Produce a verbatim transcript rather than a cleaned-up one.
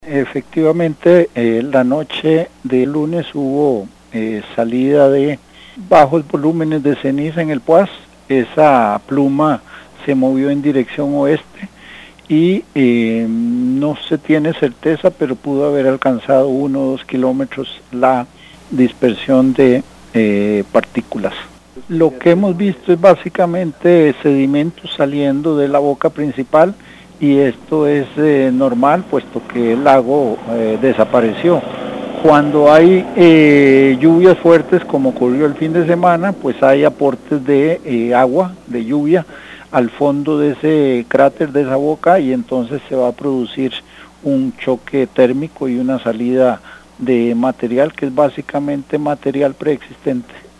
Efectivamente, eh, la noche de lunes hubo eh, salida de bajos volúmenes de ceniza en el Poás. Esa pluma se movió en dirección oeste y eh, no se tiene certeza, pero pudo haber alcanzado uno o dos kilómetros la dispersión de eh, partículas. Lo que hemos visto es básicamente sedimentos saliendo de la boca principal, y esto es eh, normal puesto que el lago eh, desapareció. Cuando hay eh, lluvias fuertes, como ocurrió el fin de semana, pues hay aportes de eh, agua, de lluvia, al fondo de ese cráter, de esa boca, y entonces se va a producir un choque térmico y una salida de material que es básicamente material preexistente.